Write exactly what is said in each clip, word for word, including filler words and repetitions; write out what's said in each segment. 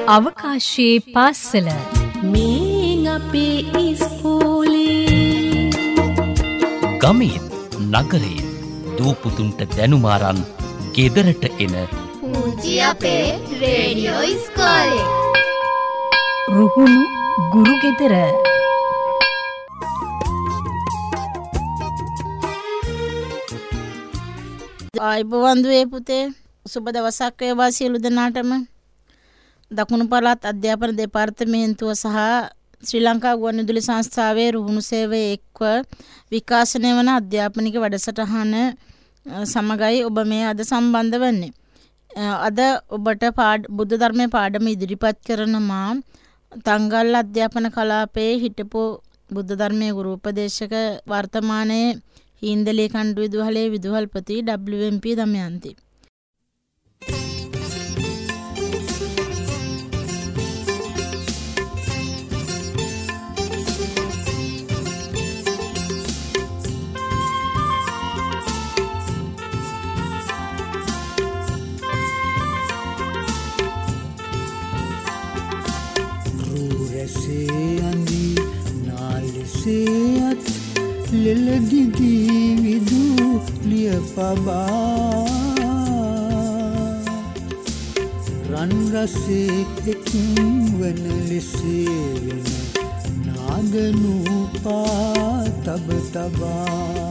අවකාශයේ පාසල මේ අපේ ඉස්කෝලේ ගමේ නගරේ දූපුතුන්ට දැනුමාරන් ගෙදරට එන පුංචි අපේ රේඩියෝ ඉස්කෝලේ රුහුණු ගුරු ගෙදර ආයිබෝවන් දුවේ පුතේ සුබ දවසක් වේවා සියලු දෙනාටම. දකුණු පළාත් අධ්‍යාපන දෙපාර්තමේන්තුව සහ ශ්‍රී ලංකා ගුවන්විදුලි සංස්ථාවේ රුහුණු සේවයේ එක්ව විකාශනය වන අධ්‍යාපනික වැඩසටහන සමගයි ඔබ මේ අද සම්බන්ධ වෙන්නේ. අද ඔබට බුද්ධ ධර්මයේ පාඩම ඉදිරිපත් කරන මා තංගල්ල අධ්‍යාපන කලාපයේ හිටපු බුද්ධ ධර්මයේ ගුරු උපදේශක වර්තමානයේ හින්දලේ කණ්ඩු විදුහලේ විදුහල්පති ඩබ්ලිව් එම් පී දමයන්ති. ලෙලදිදි විදු ලියපබා රන් රසේ එකින් වන ලෙසේ වෙන නාගනූපා තබ තබා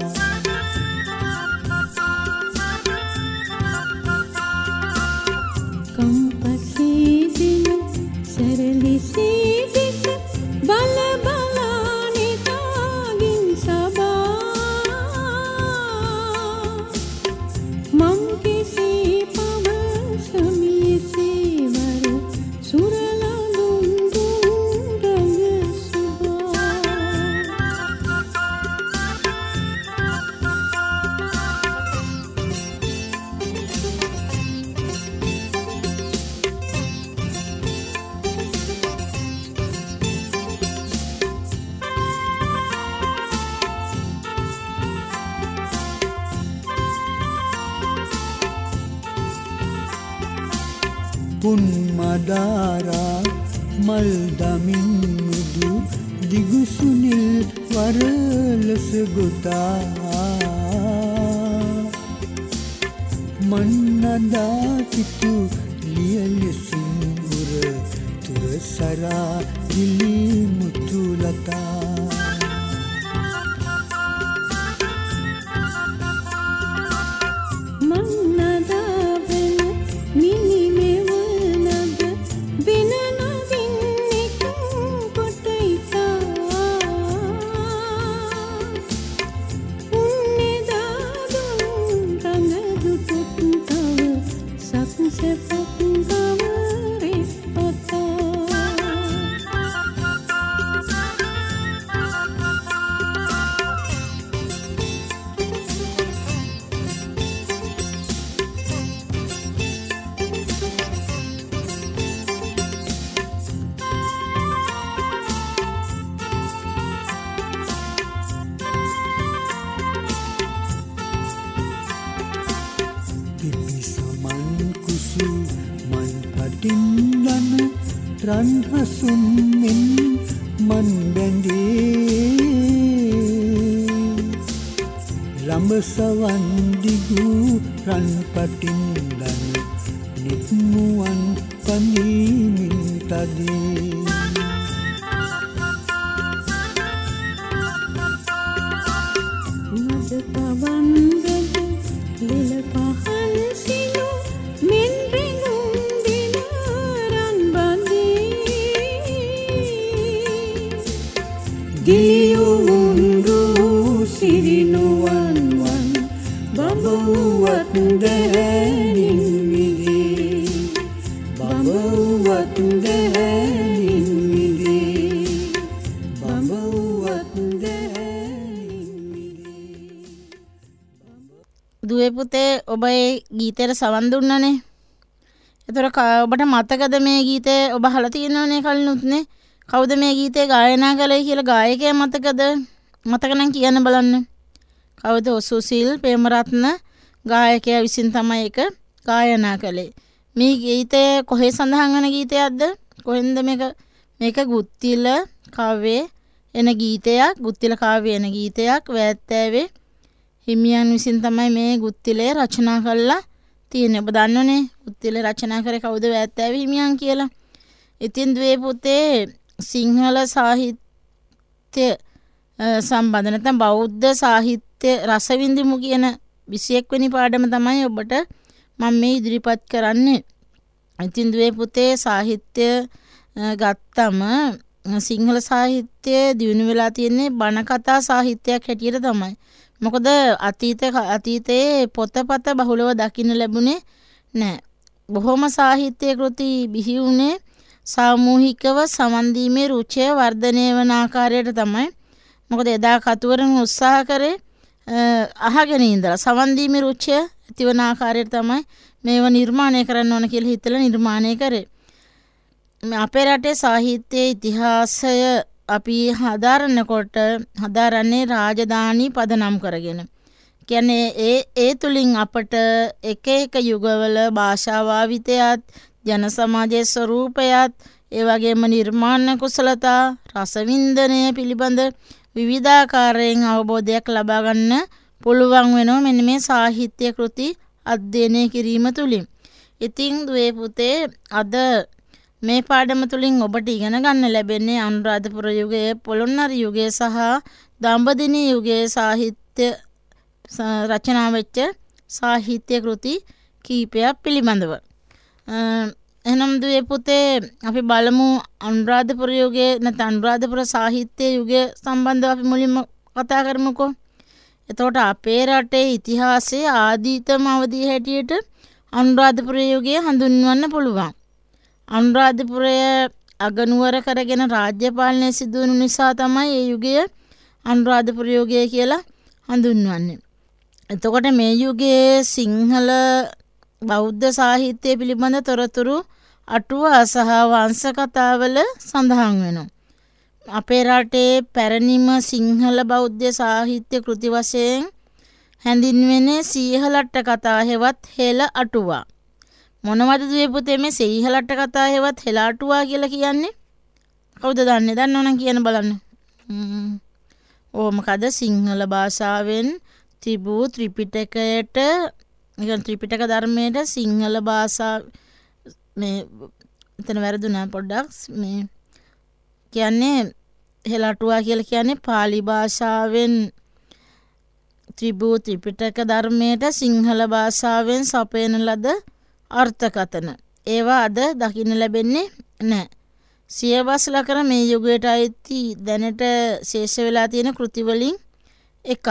කම්පසේ දින සරලිසේ දිස බල පුන්මදාරා මල් දමින් මුදු දිගුසුනිල් වරලස ගොතා මන්නදා කිතු ලියලෙසින් උර තුරසරා දිලි මුතුලතා රන් හසුන් මෙන් මන් බැඳේ රඹසවන් දිගු රන් පටින් දන නිත්මුවන් පඳීමින් තදී මද පවන් වෙද ලෙල පහන් සිනු මෙන් දියුණු සිරිනුවන් වන් බඹුවත් දැනින් මිදී බඹුවත් දැනින් මිදී බඹුවත් දැනින් මිදී. දුවේ පුතේ ඔබ ඒ ගීතයට සවන් දුන්නනේ. ඒතර ඔබට මතකද මේ ගීතේ ඔබ අහලා තියෙනවනේ කලිනුත්නේ? කවුද මේ ගීතේ ගායනා කළේ කියලා ගායකයා මතකද? මතක නම් කියන්න බලන්න. කවුද? සුසිල් ප්‍රේමරත්න ගායකයා විසින් තමයි ඒක ගායනා කළේ. මේ ගීතය කොහේ සඳහන් වන ගීතයක්ද? කොහෙන්ද මේක මේක ගුත්තිල කාව්‍යයේ එන ගීතයක්, ගුත්තිල කාව්‍යයේ එන ගීතයක්. වැත්තෑවේ හිමියන් විසින් තමයි මේ ගුත්තිලේ රචනා කළා තියෙන්නේ. ඔබ දන්නවනේ ගුත්තිලේ රචනා කරේ කවුද? වැත්තෑවේ හිමියන් කියලා. ඉතින් දුවේ පුතේ සිංහල සාහිත්‍ය සම්බන්ධ නැත්නම් බෞද්ධ සාහිත්‍ය රසවින්දිමු කියන විසිඑක වෙනි පාඩම තමයි ඔබට මම මේ ඉදිරිපත් කරන්නේ. ඉතින් දුවේ පුතේ සාහිත්‍ය ගත්තම සිංහල සාහිත්‍ය දියුණු වෙලා තියෙන්නේ බණ කතා සාහිත්‍යයක් හැටියට තමයි. මොකද අතීත අතීතයේ පොතපත බහුලව දකින්න ලැබුණේ නැහැ. බොහොම සාහිත්‍ය කෘති බිහි වුණේ සාමූහිකව සමන් දීමේ රුචිය වර්ධනය වන ආකාරයට තමයි. මොකද එදා කතුවරුන් උත්සාහ කරේ අහගෙන ඉඳලා සමන් දීමේ රුචිය ඇතිවන ආකාරයට තමයි මේව නිර්මාණය කරන්න ඕන කියලා හිතලා නිර්මාණය කරේ. අපේ රටේ සාහිත්‍යයේ ඉතිහාසය අපි හදාරනකොට හදාරන්නේ රාජධානී පදනම් කරගෙන. කියන්නේ ඒ ඒ තුලින් අපට එක එක යුගවල භාෂාවාවිතයත් ජන සමාජයේ ස්වරූපයත් ඒ වගේම නිර්මාණ කුසලතා රසවින්දනය පිළිබඳ විවිධාකාරයෙන් අවබෝධයක් ලබා ගන්න පුළුවන් වෙනවා මෙන්න මේ සාහිත්‍ය කෘති අධ්‍යයනය කිරීම තුලින්. ඉතින් දුවේ පුතේ අද මේ පාඩම තුලින් ඔබට ඉගෙන ගන්න ලැබෙන්නේ අනුරාධපුර යුගයේ, පොළොන්නරු යුගයේ සහ දඹදිව යුගයේ සාහිත්‍ය රචනා වෙච්ච සාහිත්‍ය කෘති කීපයක් පිළිබඳව. එහෙනම් දුවේ පුතේ අපි බලමු අනුරාධපුර යුගයේ නැත්නම් අනුරාධපුර සාහිත්‍ය යුගය සම්බන්ධව අපි මුලින්ම කතා කරමුකෝ. එතකොට අපේ රටේ ඉතිහාසයේ ආදීතම අවධිය හැටියට අනුරාධපුර යුගය හඳුන්වන්න පුළුවන්. අනුරාධපුරය අගනුවර කරගෙන රාජ්‍ය පාලනය සිදු වුණු නිසා තමයි මේ යුගය අනුරාධපුර යුගය කියලා හඳුන්වන්නේ. එතකොට මේ යුගයේ සිංහල බෞද්ධ සාහිත්‍ය පිළිබඳ තොරතුරු අටුවා සහ වංශ කතාවල සඳහන් වෙනවා. අපේ රටේ පැරණිම සිංහල බෞද්ධ සාහිත්‍ය කෘති වශයෙන් හැඳින්වෙන්නේ සීහලට්ට කතා හෙවත් හෙළ අටුවා. මොනවද දුවේ පුතේ මේ සීහලට්ට කතා හෙවත් හෙළ අටුවා කියලා කියන්නේ? කවුද දන්නේ? දන්නවනම් කියන්න බලන්න. හ්ම්. ඕ මොකද සිංහල භාෂාවෙන් තිබූ ත්‍රිපිටකයට නිකන් ත්‍රිපිටක ධර්මයේ සිංහල භාෂාව මේ එතන වැරදුනා පොඩ්ඩක් මේ කියන්නේ හෙළටුවා කියලා කියන්නේ pāli භාෂාවෙන් ත්‍රිභූ ත්‍රිපිටක ධර්මයේ සිංහල භාෂාවෙන් සපයන ලද අර්ථකථන. ඒවා අද දකින්න ලැබෙන්නේ නැහැ. සියවස් ලකර මේ යුගයට අයිති දැනට ශේෂ වෙලා තියෙන කෘති වලින් එකක්.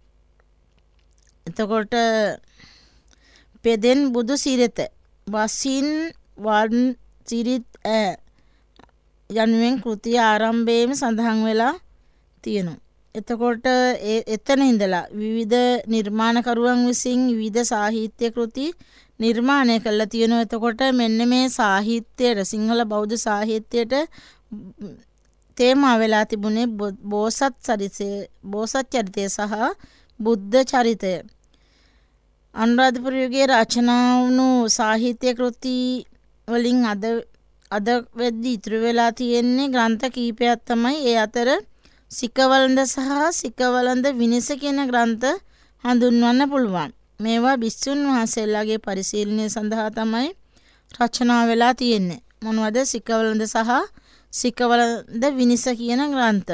එතකොට පෙදෙන් බුදු සිරිත වසින් වන් සිරිත් යනුවෙන් කෘතිය ආරම්භයේම සඳහන් වෙලා තියෙනවා. එතකොට එතන ඉඳලා විවිධ නිර්මාණකරුවන් විසින් විවිධ සාහිත්‍ය කෘති නිර්මාණය කළා තියෙනවා. එතකොට මෙන්න මේ සාහිත්‍යයට සිංහල බෞද්ධ සාහිත්‍යයට තේමා වෙලා තිබුණේ බෝසත් චරිතය, බෝසත් චරිතය සහ බුද්ධ චරිතය. අනුරාධපුර යුගයේ රචනා වුණු සාහිත්‍ය කෘති වලින් අද අද වෙද්දී ඉතුරු වෙලා තියෙන්නේ ග්‍රන්ථ කීපයක් තමයි. ඒ අතර සිකවලඳ සහ සිකවලඳ විනිස කියන ග්‍රන්ථ හඳුන්වන්න පුළුවන්. මේවා භික්ෂුන් වහන්සේලාගේ පරිශීලනය සඳහා තමයි රචනා වෙලා තියෙන්නේ. මොනවද? සිකවලඳ සහ සිකවලඳ විනිස කියන ග්‍රන්ථ.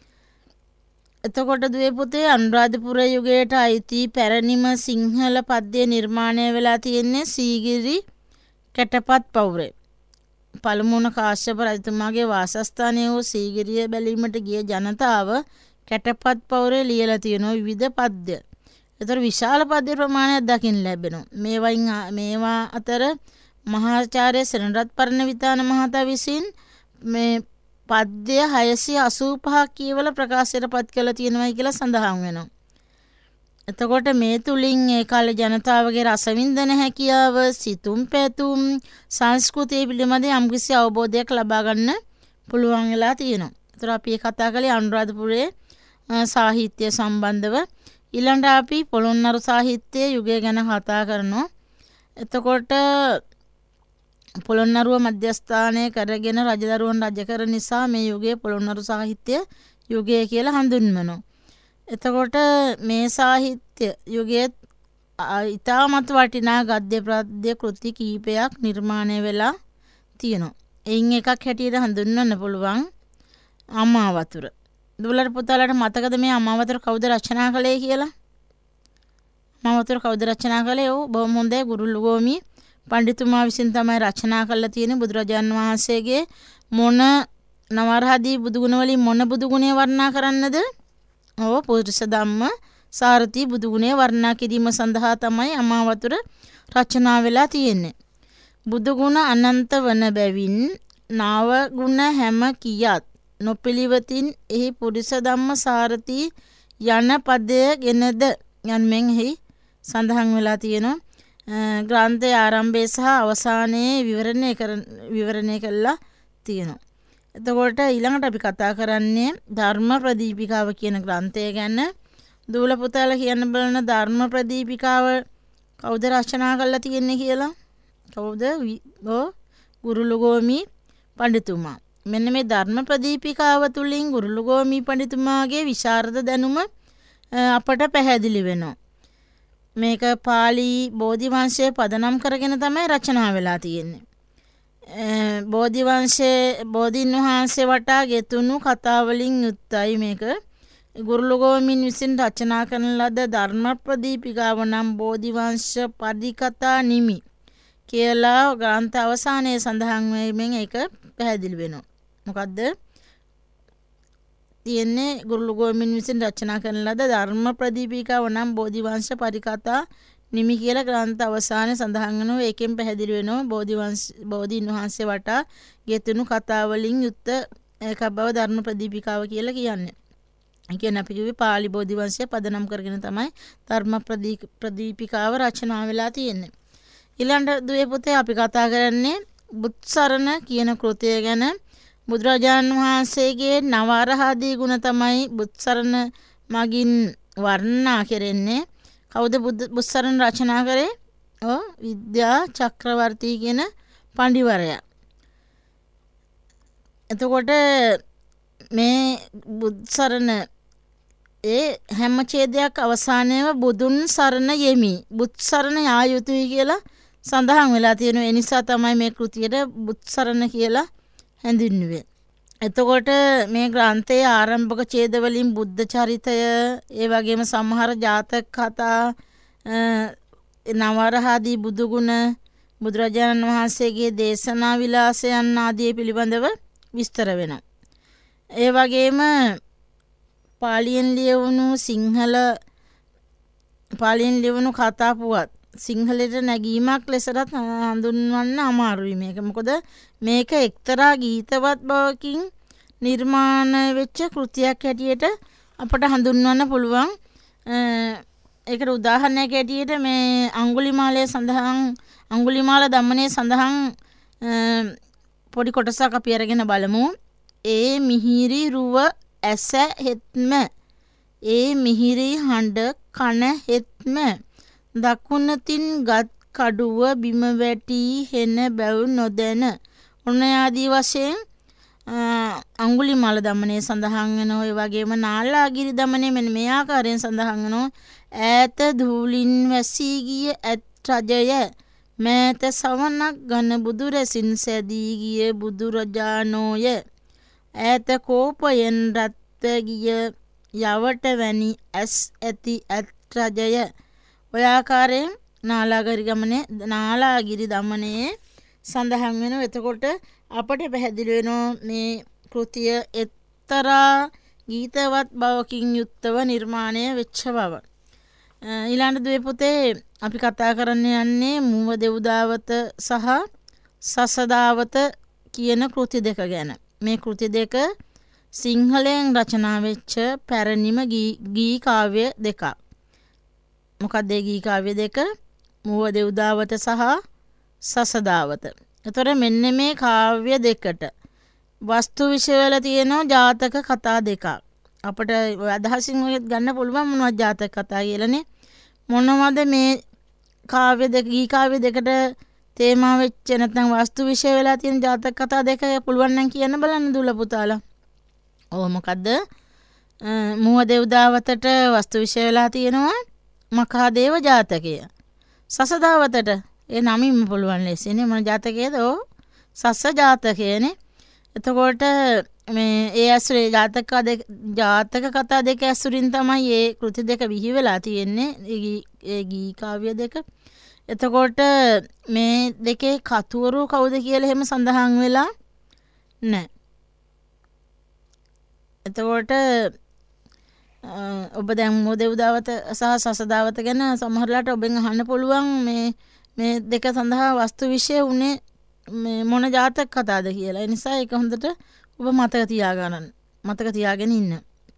එතකොට දුවේ පුතේ අනුරාධපුර යුගයට අයිති පැරණිම සිංහල පද්‍ය නිර්මාණය වෙලා තියෙන්නේ සීගිරි කැටපත් පවුරේ. පළමුවන කාශ්‍යප රජතුමාගේ වාසස්ථානය වූ සීගිරිය බැලීමට ගිය ජනතාව කැටපත් පවුරේ ලියලා තියෙන විවිධ පද්‍ය. ඒතර විශාල පද්‍ය ප්‍රමාණයක් දකින්න ලැබෙනවා. මේවයින් මේවා අතර මහාචාර්ය සෙනරත් පරණවිතාන මහතා විසින් මේ පද්‍ය හයසිය අසූ පහක් කියවල ප්‍රකාශයට පත් කළ තියෙනවායි කියලා සඳහන් වෙනවා. එතකොට මේ තුලින් ඒ කාලේ ජනතාවගේ රසවින්දන හැකියාව, සිතුම් පැතුම්, සංස්කෘතිය පිළිබඳ යම්කිසි අවබෝධයක් ලබා ගන්න පුළුවන් වෙලා තියෙනවා. ඒතර අපි කතා කළේ අනුරාධපුරයේ සාහිත්‍ය සම්බන්ධව. ඊළඟට අපි පොළොන්නරු සාහිත්‍ය යුගය ගැන කතා කරනවා. එතකොට පොළොන්නරුව මධ්‍යස්ථානය කරගෙන රජදරුවන් රජ කරන නිසා මේ යුගයේ පොළොන්නරු සාහිත්‍ය යුගය කියලා හඳුන්වනවා. එතකොට මේ සාහිත්‍ය යුගයේ ඉතාමත් වටිනා ගද්‍ය පද්‍ය කෘති කීපයක් නිර්මාණය වෙලා තියෙනවා. එයින් එකක් හැටියට හඳුන්වන්න පුළුවන් අමාවතුර. දුවලට පුතාලට මතකද මේ අමාවතුර කවුද රචනා කළේ කියලා? අමාවතුර කවුද රචනා කළේ? ඔව් බොහොම හොඳයි. ගුරුලුගෝමි පඬිතුමා විසින් තමයි රචනා කළා තියෙන්නේ. බුදුරජාන් වහන්සේගේ මොන නවරහදී බුදුගුණ වලින් මොන බුදුගුණේ වර්ණනා කරන්නද? ඔව් පුරුෂ ධම්ම සාරති බුදුගුණේ වර්ණනා කිරීම සඳහා තමයි අමාවතුර රචනා වෙලා තියෙන්නේ. බුදුගුණ අනන්ත වන බැවින් නාව ගුණ හැම කියත් නොපිළිවෙතින් එහි පුරුෂ ධම්ම සාරති යන පදයගෙනද යන්නෙන් එහි සඳහන් වෙලා තියෙනවා. ග්‍රන්ථයේ ආරම්භය සහ අවසානයේ විවරණය කරන විවරණය කළා තියෙනවා. එතකොට ඊළඟට අපි කතා කරන්නේ ධර්ම ප්‍රදීපිකාව කියන ග්‍රන්ථය ගැන. දූල පුතාලා කියන්න බලන ධර්ම ප්‍රදීපිකාව කවුද රචනා කරලා තියෙන්නේ කියලා? කවුද? ඔව් ගුරුලුගෝමි පඬිතුමා. මෙන්න මේ ධර්ම ප්‍රදීපිකාව තුලින් ගුරුලුගෝමි පඬිතුමාගේ විශාරද දැනුම අපට පැහැදිලි වෙනවා. මේක පාලි බෝධි වංශයේ පදනම් කරගෙන තමයි රචනා වෙලා තියෙන්නේ. බෝධි වංශයේ බෝධින් වහන්සේ වටා ගෙතුණු කතා වලින් යුක්තයි මේක. ගුරුලුගෝමින් විසින් රචනා කරන ලද ධර්ම ප්‍රදීපිකාව නම් බෝධි වංශ පරිකතා නිමි කියලා ග්‍රන්ථ අවසානයේ සඳහන් වෙමින් ඒක පැහැදිලි වෙනවා. මොකද්ද? තියෙන්නේ ගුරුලුගෝමින් විසින් රචනා කරන ලද ධර්ම ප්‍රදීපිකාව නම් බෝධි වංශ පරිකතා නිමි කියලා ග්‍රන්ථ අවසානයේ සඳහන් වෙනවා. ඒකෙන් පැහැදිලි වෙනවා බෝධි වංශ බෝධින් වහන්සේ වටා ගෙතුණු කතා වලින් යුක්ත ඒක බව ධර්ම ප්‍රදීපිකාව කියලා කියන්නේ. ඒ කියන්නේ අපි කිව්වේ පාලි බෝධි වංශය පදනම් කරගෙන තමයි ධර්ම ප්‍රදීපිකාව රචනා වෙලා තියෙන්නේ. ඊළඟ දුවේ පුතේ අපි කතා කරන්නේ බුත්සරණ කියන කෘතිය ගැන. බුදුරජාණන් වහන්සේගේ නවරහදී ගුණ තමයි බුත්සරණ මගින් වර්ණනා කෙරෙන්නේ. කවුද බුත්සරණ රචනා කරේ? ඔව් විද්‍යා චක්‍රවර්ති කියන පඬිවරයා. එතකොට මේ බුත්සරණ ඒ හැම ඡේදයක් අවසානයේම බුදුන් සරණ යෙමි බුත්සරණ යා යුතුයි කියලා සඳහන් වෙලා තියෙනවා. ඒ නිසා තමයි මේ කෘතියට බුත්සරණ කියලා හැඳින්වුවේ. එතකොට මේ ග්‍රන්ථයේ ආරම්භක ඡේද වලින් බුද්ධ චරිතය, ඒ වගේම සමහර ජාතක කතා, නවරහදී බුදුගුණ, බුදුරජාණන් වහන්සේගේ දේශනා විලාසයන් ආදී පිළිබඳව විස්තර වෙනවා. ඒ වගේම පාලියෙන් ලියවුණු සිංහල පාලියෙන් ලියවුණු කතා පුවත් සිංහලට නැගීමක් ලෙසට හඳුන්වන්න අමාරුයි මේක. මොකද මේක එක්තරා ගීතවත් බවකින් නිර්මාණ වෙච්ච කෘතියක් හැටියට අපට හඳුන්වන්න පුළුවන්. ඒකට උදාහරණයක් හැටියට මේ අඟුලිමාලයේ සඳහන් අඟුලිමාල දමනයේ සඳහන් පොඩි කොටසක් අපි අරගෙන බලමු. ඒ මිහිරි රුව ඇස හෙත්ම ඒ මිහිරි හඬ කන හෙත්ම දකුණතින් ගත් කඩුව බිම වැටි හෙන බැව් නොදැන. ඔන්න ආදී වශයෙන් අඟුලිමාල දමනයේ සඳහන් වෙනවා. ඒ වගේම නාලාගිරි දමනයේ මෙන්න මේ ආකාරයෙන් සඳහන් වෙනවා. ඈත ධූලින් වැසී ගිය ඇත් රජය මෑත සවනක් ඝන බුදු රැසින් සැදී ගිය බුදුරජාණෝය ඈත කෝපයෙන් රත් ගිය යවට වැනි ඇස් ඇති ඇත් රජය. ඔය ආකාරයෙන් නාලාගිරි ගමනේ නාලාගිරි දමනයේ සඳහන් වෙනවා. එතකොට අපට පැහැදිලි වෙනවා මේ කෘතිය එක්තරා ගීතවත් බවකින් යුක්තව නිර්මාණය වෙච්ච බව. ඊළඟ දුවේ පුතේ අපි කතා කරන්න යන්නේ මුව දෙව්දාවත සහ සසදාවත කියන කෘති දෙක ගැන. මේ කෘති දෙක සිංහලෙන් රචනා වෙච්ච පැරණිම ගී කාව්‍ය දෙකක්. මොකක්ද ඒ ගී කාව්‍ය දෙක? මුව දෙව්දාවත සහ සසදාවත. එතකොට මෙන්න මේ කාව්‍ය දෙකට වස්තු විෂය වල තියෙන ජාතක කතා දෙකක්. අපිට අදහසින් ගන්න පුළුවන් මොනවද ජාතක කතා කියලානේ. මොනවද මේ කාව්‍ය දෙක ගී කාව්‍ය දෙකට තේමා වෙච්ච නැත්නම් වස්තු විශේෂ වෙලා තියෙන ජාතක කතා දෙක පුළුවන් නම් කියන්න බලන්න දුල පුතාලා. ඔව් මොකද්ද? මුව දෙව්දාවතට වස්තු විශේෂ වෙලා තියෙනවා මකා දේව ජාතකය. සසදාවතට ඒ නමින්ම පුළුවන් ලෙසනේ මොන ජාතකයේද? ඔව් සස ජාතකයනේ. එතකොට මේ ඒ ඇසුරේ ජාතක ජාතක කතා දෙක ඇසුරින් තමයි මේ කෘති දෙක විහි වෙලා තියෙන්නේ. ඒ ගී කාව්‍ය දෙක. එතකොට මේ දෙකේ කතුවරු කවුද කියලා එහෙම සඳහන් වෙලා නැහැ. එතකොට ඔබ දැන් මොදෙව්දාවත සහ සසදාවත ගැන සමහරලාට ඔබෙන් අහන්න පුළුවන් මේ මේ දෙක සඳහා වස්තු විශේෂ උනේ මේ මොන ජාතක කතාවද කියලා. ඒ නිසා ඒක හොඳට ඔබ මතක තියාගන්න. මතක තියාගෙන ඉන්න.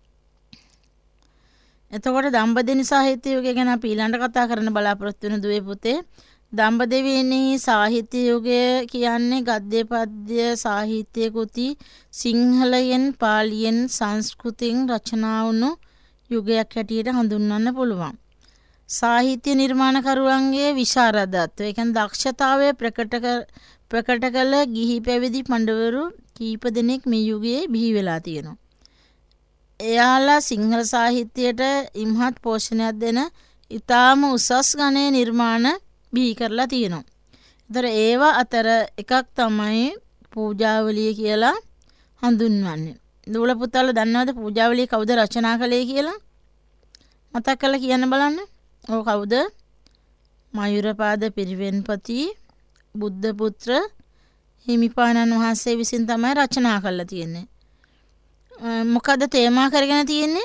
එතකොට දඹදෙනි සාහිත්‍ය යුගය ගැන අපි ඊළඟ කතා කරන්න බලාපොරොත්තු වෙන දුවේ පුතේ. දඹදෙවියනි සාහිත්‍ය යුගය කියන්නේ ගද්‍ය පද්‍ය සාහිත්‍ය කෘති සිංහලයෙන් පාලියෙන් සංස්කෘතියෙන් රචනා වුණු යුගයක් හැටියට හඳුන්වන්න පුළුවන්. සාහිත්‍ය නිර්මාණකරුවන්ගේ විශාරදත්වය, ඒ කියන්නේ දක්ෂතාවය ප්‍රකට ප්‍රකට කළ ගිහි පැවිදි පඬවරු කීප දෙනෙක් මේ යුගයේ බිහි වෙලා තියෙනවා. එයාලා සිංහල සාහිත්‍යයට ඉම්හත් පෝෂණයක් දෙන ඊටාම උසස් ගණයේ නිර්මාණ බිහි කරලා තියෙනවා. ඒතර ඒවා අතර එකක් තමයි පූජාවලිය කියලා හඳුන්වන්නේ. දූල පුතාලා දන්නවද පූජාවලිය කවුද රචනා කළේ කියලා? මතක් කරලා කියන්න බලන්න. ඔව් කවුද? මයුරපාද පිරිවෙන්පති බුද්ධ පුත්‍ර හිමිපාණන් වහන්සේ විසින් තමයි රචනා කරලා තියෙන්නේ. මොකද තේමා කරගෙන තියෙන්නේ?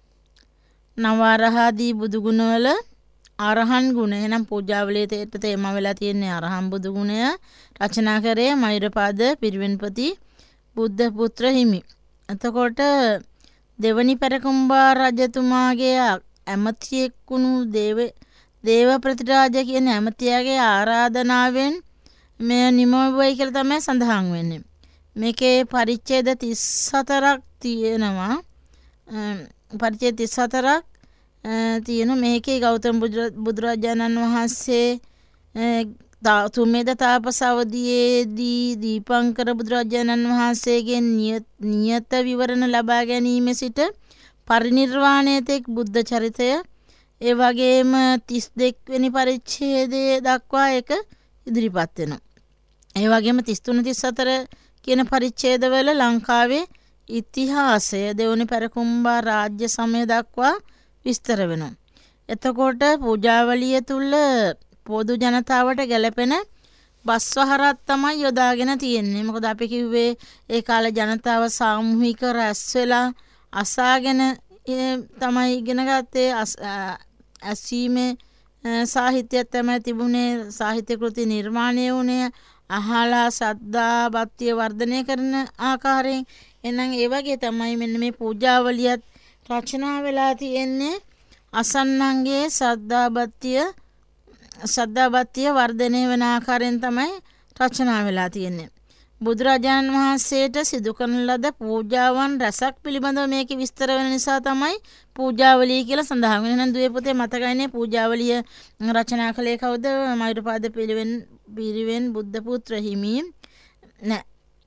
නවරහදී බුදු ගුණවල අරහන් ගුණ. එහෙනම් පූජාවලියේ තේමා වෙලා තියෙන්නේ අරහන් බුදු ගුණය. රචනා කරේ මයුරපාද පිරිවෙන්පති බුද්ධ පුත්‍ර හිමි. එතකොට දෙවනි පෙරකුම්බා රජතුමාගේ ඇමතියෙක් වුණු දේව දේව ප්‍රතිරාජ කියන ඇමතියාගේ ආරාධනාවෙන් මේ නිමවුවයි කියලා තමයි සඳහන් වෙන්නේ. මේකේ පරිච්ඡේද තිස් හතරක් තියෙනවා. පරිච්ඡේද තිස් හතරක් තියෙන මේකේ ගෞතම බුදුරජාණන් වහන්සේ තුමේද තාපසවදියේදී දීපංකර බුදුරජාණන් වහන්සේගෙන් නියත විවරණ ලබා ගැනීම සිට පරිනිර්වාණය තෙක් බුද්ධ චරිතය, ඒ වගේම තිස් දෙක වෙනි පරිච්ඡේදයේ දක්වා ඒක ඉදිරිපත් වෙනවා. ඒ වගේම තිස් තුන තිස් හතර කියන පරිච්ඡේදවල ලංකාවේ ඉතිහාසය දෙවනි පෙරකුම්බා රාජ්‍ය සමය දක්වා විස්තර වෙනවා. එතකොට පූජාවලිය තුල පොදු ජනතාවට ගැලපෙන බස්වහරක් තමයි යොදාගෙන තියෙන්නේ. මොකද අපි කිව්වේ ඒ කාලේ ජනතාව සාමූහික රැස් වෙලා අසාගෙන තමයි ඉගෙන ගත්තේ. ඇසීමේ සාහිත්‍යය තමයි තිබුණේ. සාහිත්‍ය කෘති නිර්මාණය වුණේ අහලා ශ්‍රද්ධා භක්තිය වර්ධනය කරන ආකාරයෙන්. එහෙනම් ඒ වගේ තමයි මෙන්න මේ පූජාවලියත් රචනා වෙලා තියෙන්නේ. අසන්නන්ගේ ශ්‍රද්ධා භක්තිය ශ්‍රද්ධා භක්තිය වර්ධනය වෙන ආකාරයෙන් තමයි රචනා වෙලා තියෙන්නේ. බුදුරජාණන් වහන්සේට සිදු කරන ලද පූජාවන් රසක් පිළිබඳව මේකේ විස්තර වෙන නිසා තමයි පූජාවලිය කියලා සඳහන් වෙන්නේ. එහෙනම් දුවේ පුතේ මතකයිනේ පූජාවලිය රචනා කළේ කවුද? මයුරපාද පිරිවෙන් පිරිවෙන් බුද්ධ පුත්‍ර හිමි නෑ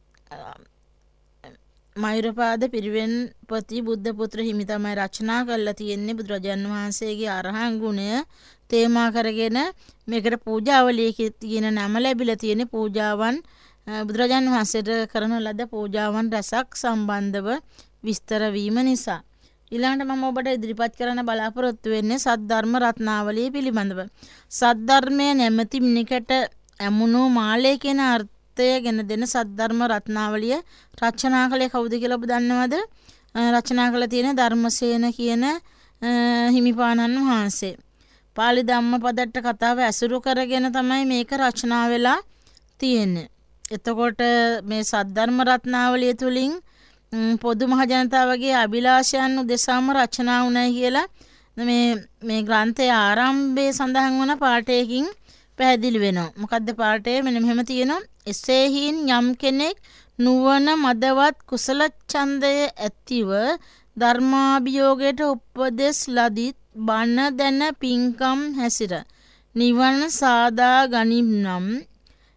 මයුරපාද පිරිවෙන්පති බුද්ධ පුත්‍ර හිමි තමයි රචනා කරලා තියෙන්නේ. බුදුරජාණන් වහන්සේගේ අරහන් ගුණය තේමා කරගෙන මේකට පූජාවලිය කියන නම ලැබිලා තියෙන්නේ. පූජාවන් බුදුරජාණන් වහන්සේට කරන ලද පූජාවන් රසක් සම්බන්ධව විස්තර වීම නිසා. ඊළඟට මම ඔබට ඉදිරිපත් කරන්න බලාපොරොත්තු වෙන්නේ සද්ධර්ම රත්නාවලිය පිළිබඳව. සද්ධර්මයේ නැමැති මිනිකට ඇමුණු මාලේ කියන අර්ථය ගැන දෙන සද්ධර්ම රත්නාවලිය රචනා කළේ කවුද කියලා ඔබ දන්නවද? රචනා කළ තියෙන ධර්මසේන කියන හිමිපාණන් වහන්සේ. පාලි ධම්මපදට්ට කතාව ඇසුරු කරගෙන තමයි මේක රචනා වෙලා තියෙන්නේ. එතකොට මේ සද්ධර්ම රත්නාවලිය තුලින් පොදු මහ ජනතාවගේ අභිලාෂයන් උදෙසාම රචනා වුණයි කියලා මේ මේ ග්‍රන්ථයේ ආරම්භයේ සඳහන් වන පාඨයකින් පැහැදිලි වෙනවා. මොකද්ද පාඨය? මෙන්න මෙහෙම තියෙනවා. එසේහින් යම් කෙනෙක් නුවණ මදවත් කුසල ඡන්දය ඇතිව ධර්මාභියෝගයට උපදෙස් ලදිත් බණ දැන පින්කම් හැසිර නිවන සාදා ගනිම් නම්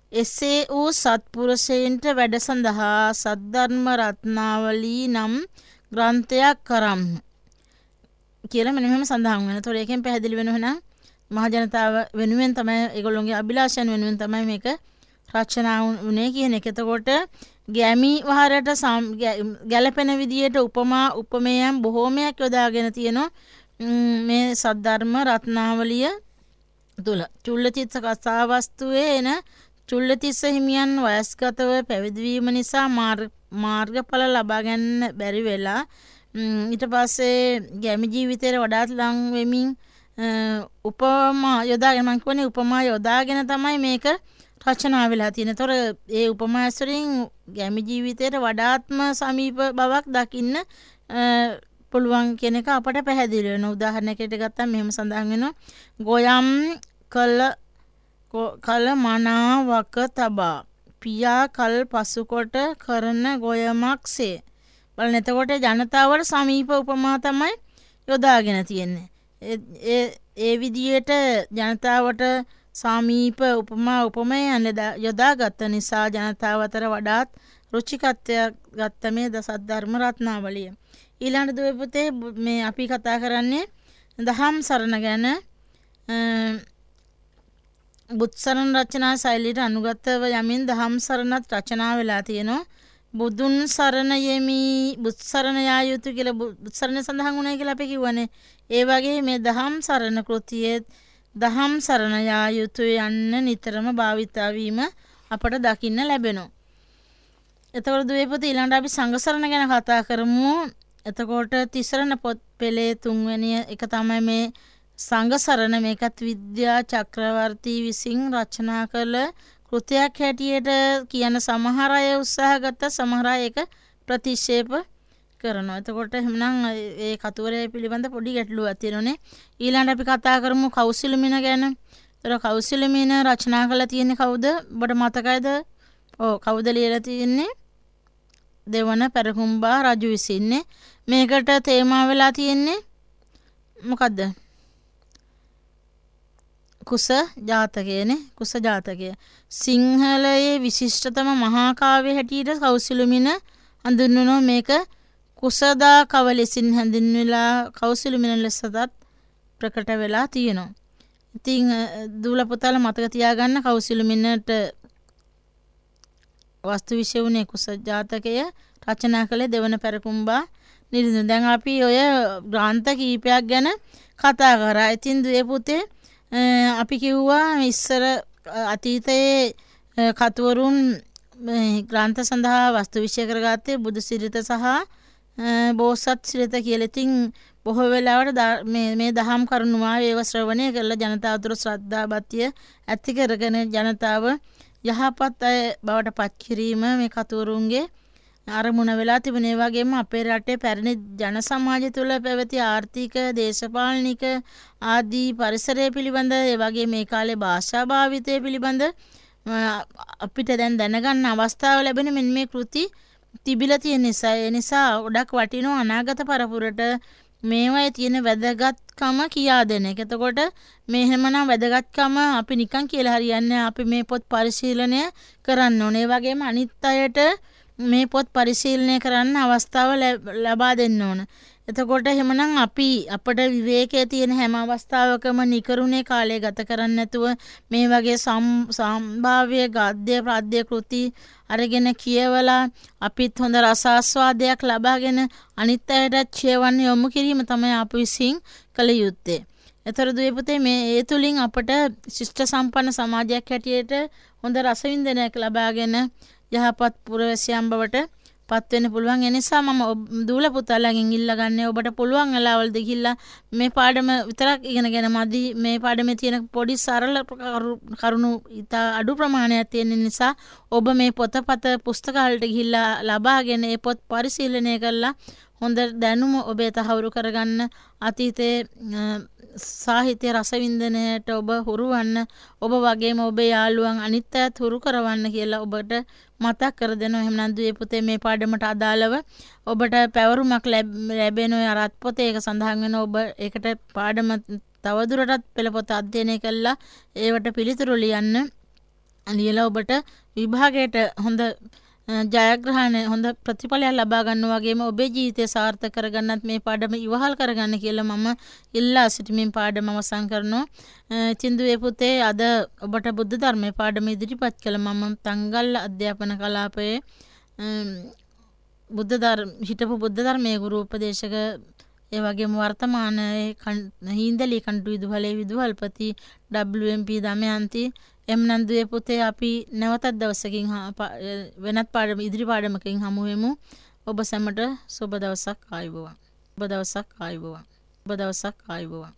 එසේ වූ සත්පුරුෂයන්ට වැඩ සඳහා සද්ධර්ම රත්නාවලී නම් ග්‍රන්ථයක් කරම් කියලා මෙන්න මෙහෙම සඳහන් වෙනවා. ඒතකොට ඒකෙන් පැහැදිලි වෙනවා නම් මහ ජනතාව වෙනුවෙන් තමයි ඒගොල්ලෝගේ අභිලාෂයන් වෙනුවෙන් තමයි මේක රචනා වුණේ කියන එක. එතකොට ගැමි වහරට ගැළපෙන විදියට උපමා උපමේයන් බොහෝමයක් යොදාගෙන තියෙනවා මේ සද්ධර්ම රත්නාවලිය තුල. චුල්ලතිස්ස කථාවස්තුවේ එන චුල්ලතිස්ස හිමියන් වයස්ගතව පැවිදි වීම නිසා මාර්ගඵල ලබා ගන්න බැරි වෙලා ඊට පස්සේ ගැමි ජීවිතේට වඩාත් ලං වෙමින් උපමා යොදාගෙන මම කියන්නේ උපමා යොදාගෙන තමයි මේක රචනා වෙලා තියෙන්නේ. ඒතොර ඒ උපමා ඇසුරින් ගැමි ජීවිතයට වඩාත්ම සමීප බවක් දකින්න පුළුවන් කියන එක අපට පැහැදිලි වෙනවා. උදාහරණයකට ගත්තම මෙහෙම සඳහන් වෙනවා. ගොයම් කල කල මනාවක තබා පියා කල් පසුකොට කරන ගොයමක්සේ. බලන්න එතකොට ජනතාවට සමීප උපමා තමයි යොදාගෙන තියෙන්නේ. ඒ ඒ විදියට ජනතාවට සමීප උපමා උපමයන් යොදාගත් නිසා ජනතාව අතර වඩාත් රුචිකත්වයක් ගත්ත මේ සද්ධර්ම රත්නාවලිය. ඊළඟ දුවේ පුතේ මේ අපි කතා කරන්නේ දහම් සරණ ගැන. බුත්සරණ රචනා ශෛලියට අනුගතව යමින් දහම් සරණත් රචනා වෙලා තියෙනවා. බුදුන් සරණ යෙමි බුත්සරණ යා යුතු කියලා බුත්සරණ සඳහන් වුණා කියලා අපි කිව්වනේ. ඒ වගේ මේ දහම් සරණ කෘතියේ දහම් සරණ යා යුතු යන්න නිතරම භාවිතා වීම අපට දකින්න ලැබෙනවා. එතකොට දුවේ පුතේ ඊළඟට අපි සංඝ සරණ ගැන කතා කරමු. එතකොට තිසරණ පොත් පෙළේ තුන්වෙනි එක තමයි මේ සංඝ සරණ. මේකත් විද්‍යා චක්‍රවර්ති විසින් රචනා කළ කෘතියක් හැටියට කියන සමහර අය උත්සාහ ගත්ත සමහර අය ඒක ප්‍රතික්ෂේප කරනවා. එතකොට එහෙනම් ඒ කතුවරය පිළිබඳ පොඩි ගැටලුවක් තියෙනනේ. ඊළඟට අපි කතා කරමු කෞසිලමින ගැන. ඒතර කෞසිලමින රචනා කළා තියෙන්නේ කවුද? ඔබට මතකයිද? ඔව් කවුද ලියලා තියෙන්නේ? දෙවන පෙරකුම්බා රජු විසින්නේ. මේකට තේමා වෙලා තියෙන්නේ මොකද්ද? කුස ජාතකයනේ. කුස ජාතකය සිංහලයේ විශිෂ්ටතම මහා කාව්‍ය හැටියට කෞසිලමින හඳුන්වනවා. මේක කුසදා කව ලෙසින් හැඳින්වලා කෞසිලමින ලෙසත් ප්‍රකට වෙලා තියෙනවා. ඉතින් දූල පුතාලා මතක තියාගන්න කෞසිලමිනට වස්තු විෂය වුණේ කුස ජාතකය රචනා කළේ දෙවන පෙරකුම්බා නිරිඳුන්. දැන් අපි ඔය ග්‍රන්ථ කීපයක් ගැන කතා කරා. ඉතින් දුවේ පුතේ අපි කිව්වා ඉස්සර අතීතයේ කතුවරුන් ග්‍රන්ථ සඳහා වස්තු විෂය කරගත්තේ බුදු සිරිත සහ බෝසත් සිරිත කියලා. ඉතින් බොහෝ වෙලාවට මේ මේ දහම් කරුණුමා ඒව ශ්‍රවණය කරලා ජනතාව තුළ ශ්‍රද්ධා භක්තිය ඇති කරගෙන ජනතාව යහපත් අය බවට පත් කිරීම මේ කතුවරුන්ගේ අරමුණ වෙලා තිබුණේ. ඒ වගේම අපේ රටේ පැරණි ජන සමාජය තුළ පැවති ආර්ථික, දේශපාලනික ආදී පරිසරය පිළිබඳ, ඒ වගේ මේ කාලේ භාෂා භාවිතය පිළිබඳ අපිට දැන් දැනගන්න අවස්ථාව ලැබෙන මෙන්න මේ කෘති තිබිලා තියෙන නිසා ඒ නිසා ගොඩක් වටිනවා අනාගත පරපුරට මේවායේ තියෙන වැදගත්කම කියා දෙන එක. එතකොට මේ හැමනම් වැදගත්කම අපි නිකන් කියලා හරියන්නේ. අපි මේ පොත් පරිශීලනය කරන්න ඕනේ. ඒ වගේම අනිත් අයට මේ පොත් පරිශීලනය කරන්න අවස්ථාව ලබා දෙන්න ඕන. එතකොට එහෙමනම් අපි අපට විවේකයේ තියෙන හැම අවස්ථාවකම නිකරුණේ කාලය ගත කරන්නේ නැතුව මේ වගේ සම්භාව්‍ය ගද්‍ය පද්‍ය කෘති අරගෙන කියවලා අපිත් හොඳ රසාස්වාදයක් ලබාගෙන අනිත් අයටත් කියවන්න යොමු කිරීම තමයි අප විසින් කළ යුත්තේ. ඒතර දුවේ පුතේ මේ ඒ තුලින් අපට ශිෂ්ට සම්පන්න සමාජයක් හැටියට හොඳ රසවින්දනයක් ලබාගෙන යහපත් පුරවැසියන් බවට පත් වෙන්න පුළුවන්. ඒ නිසා මම දූල පුතාලගෙන් ඉල්ලගන්නේ ඔබට පුළුවන් වෙලාවලදී ගිහිල්ලා මේ පාඩම විතරක් ඉගෙනගෙන මදි. මේ පාඩමේ තියෙන පොඩි සරල කරුණු ඉතා අඩු ප්‍රමාණයක් තියෙන නිසා ඔබ මේ පොතපත පුස්තකාලයට ගිහිල්ලා ලබාගෙන ඒ පොත් පරිශීලනය කරලා හොඳ දැනුම ඔබේ තහවුරු කරගන්න, අතීතයේ සාහිත්‍ය රසවින්දනයට ඔබ හුරුවන්න, ඔබ වගේම ඔබේ යාළුවන් අනිත් අයත් හුරු කරවන්න කියලා ඔබට මතක් කර දෙනවා. එහෙනම් දුවේ පුතේ මේ පාඩමට අදාළව ඔබට පැවරුමක් ලැබෙන ඔය අරත් පොතේ ඒක සඳහන් වෙන ඔබ ඒකට පාඩම තවදුරටත් පෙළ පොත අධ්‍යයනය කළා ඒවට පිළිතුරු ලියන්න ලියලා ඔබට විභාගයට හොඳ ජයග්‍රහණ හොඳ ප්‍රතිඵලයක් ලබා ගන්න වගේම ඔබේ ජීවිතය සාර්ථක කරගන්නත් මේ පාඩම ඉවහල් කරගන්න කියලා මම ඉල්ලා සිටිමින් පාඩම අවසන් කරනවා. චින්දුවේ පුතේ අද ඔබට බුද්ධ ධර්මයේ පාඩම ඉදිරිපත් කළ මම තංගල්ල අධ්‍යාපන කලාපයේ බුද්ධ ධර්ම හිටපු බුද්ධ ධර්මයේ ගුරු උපදේශක ඒ වගේම වර්තමානයේ හින්දලි කණ්ඩු විදුහලේ විදුහල්පති ඩබ්ලිව් එම් පී දමයන්ති එම් නන්දුවේ පුතේ අපි නැවතත් දවසකින් වෙනත් පාඩම ඉදිරි පාඩමකින් හමු වෙමු. ඔබ සැමට සුබ දවසක් ආයුබෝවන්. ඔබ දවසක් ආයුබෝවන්. ඔබ දවසක් ආයුබෝවන්.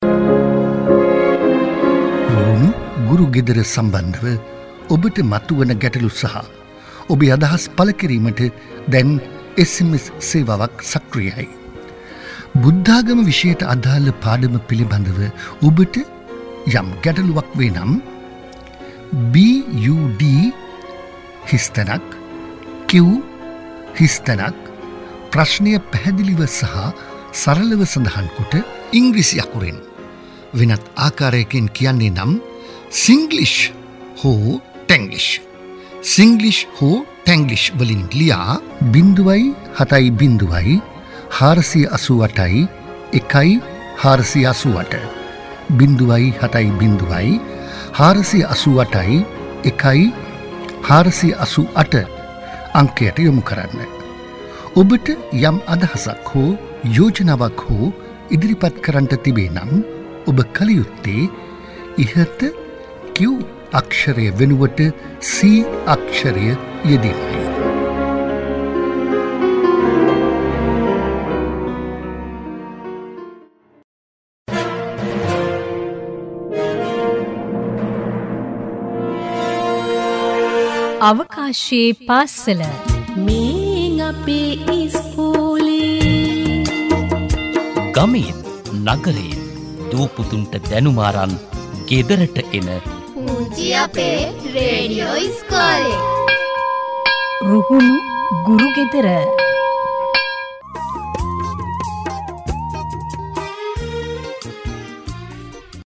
රුහුණු ගුරු ගෙදර සම්බන්ධව ඔබට මතුවන ගැටලු සහ ඔබේ අදහස් පළ කිරීමට දැන් එස් එම් එස් සේවාවක් සක්‍රියයි. බුද්ධාගම විෂයට අදාළ පාඩම පිළිබඳව ඔබට යම් ගැටලුවක් වේ නම් බී යූ ඩී හිස්තැනක් කිව් හිස්තැනක් ප්‍රශ්නය පැහැදිලිව සහ සරලව සඳහන් කොට ඉංග්‍රීසි අකුරෙන් වෙනත් ආකාරයකින් කියන්නේ නම් සිංග්ලිෂ් හෝ ටැංග්ලිෂ් සිංග්ලිෂ් හෝ ටැංග්ලිෂ් වලින් ලියා බිංදුවයි හතයි බිංදුවයි හාරසිය අසූ අටයි එකයි හාරසිය අසූ අට බිංදුවයි හතයි බිංදුවයි හාරසිය අසූ අටයි එකයි හාරසිය අසූ අට අංකයට යොමු කරන්න. ඔබට යම් අදහසක් හෝ යෝජනාවක් හෝ ඉදිරිපත් කරන්නට තිබේ නම් ඔබ කළ යුත්තේ ඉහත කිව් අක්ෂරය වෙනුවට සී අක්ෂරය යෙදීමයි. අවකාශයේ පාසල මේ අපේ ඉස්කෝලේ ගමෙන් නගරයෙන් දූපුතුන්ට දැනුමාරන් ගෙදරට එන පුංචි අපේ රේඩියෝ ඉස්කෝලේ. රුහුණු ගුරු ගෙදර